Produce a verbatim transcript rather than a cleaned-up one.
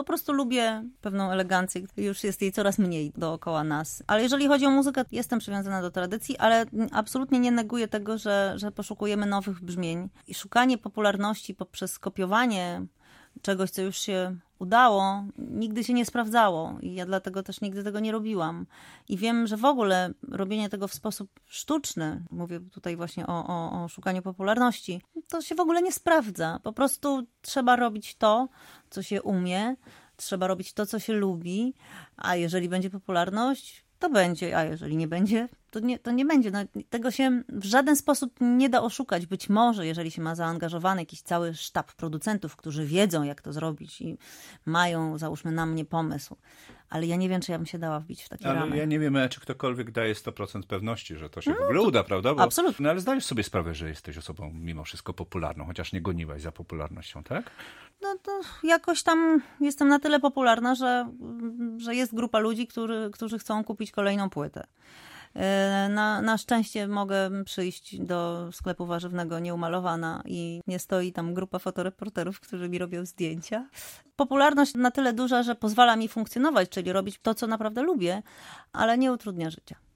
prostu lubię pewną elegancję. Już jest jej coraz mniej dookoła nas. Ale jeżeli chodzi o muzykę, jestem przywiązana do tradycji, ale absolutnie nie neguję tego, że, że poszukujemy nowych brzmień. I szukanie popularności poprzez kopiowanie czegoś, co już się udało, nigdy się nie sprawdzało i ja dlatego też nigdy tego nie robiłam. I wiem, że w ogóle robienie tego w sposób sztuczny, mówię tutaj właśnie o, o, o szukaniu popularności, to się w ogóle nie sprawdza. Po prostu trzeba robić to, co się umie, trzeba robić to, co się lubi, a jeżeli będzie popularność, to będzie, a jeżeli nie będzie, to nie, to nie będzie. No, tego się w żaden sposób nie da oszukać. Być może, jeżeli się ma zaangażowany jakiś cały sztab producentów, którzy wiedzą, jak to zrobić i mają, załóżmy, na mnie pomysł. Ale ja nie wiem, czy ja bym się dała wbić w takie ale ramy. Ja nie wiem, czy ktokolwiek daje sto procent pewności, że to się no, w ogóle uda, prawda? Bo, absolutnie. No ale zdajesz sobie sprawę, że jesteś osobą mimo wszystko popularną, chociaż nie goniłaś za popularnością, tak? No to jakoś tam jestem na tyle popularna, że, że jest grupa ludzi, którzy, którzy chcą kupić kolejną płytę. Na, na szczęście mogę przyjść do sklepu warzywnego nieumalowana i nie stoi tam grupa fotoreporterów, którzy mi robią zdjęcia. Popularność na tyle duża, że pozwala mi funkcjonować, czyli robić to, co naprawdę lubię, ale nie utrudnia życia.